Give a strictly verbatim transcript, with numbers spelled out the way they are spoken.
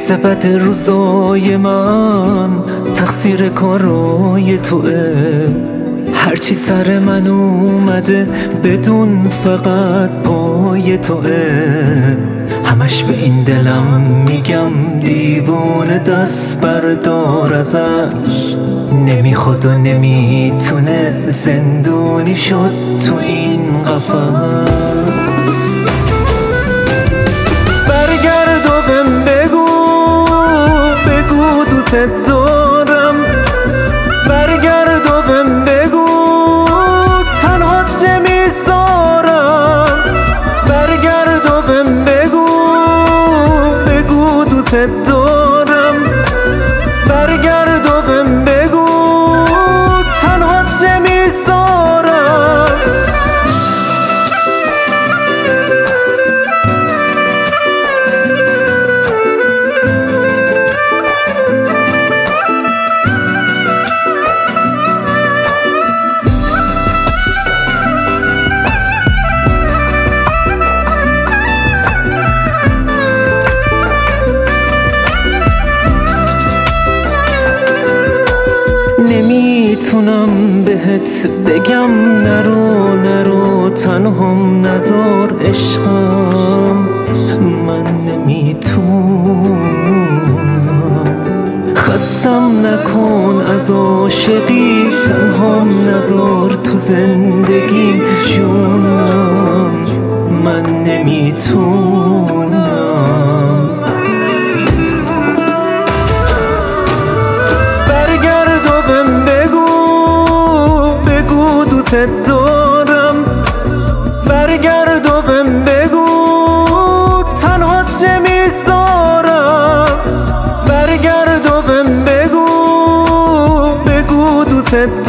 بد روزای من تقصیر کارای توئه. هرچی سر من اومده بدون فقط پای توئه. همش به این دلم میگم دیوونه دست بردار ازش. نمیخواد و نمیتونه زندونی شد تو این قفس. برگرد و بهم بگو بگو دوست دارم. برگرد و بهم بگو تنهات نمیذارم. برگرد و بهم بگو بگو دوست دارم. برگرد و بهم بگو تنهات نمیذارم. نمیتونم بهت بگم نرو نرو تنهام نذار عشقم. من نمیتونم خستم نکن از عاشقی. تنهام نذار تو زندگی جونم. من نمیتونم. دوست دارم. برگرد و بهم بگو تنهات نمیذارم. برگرد و بهم بگو بگو دوست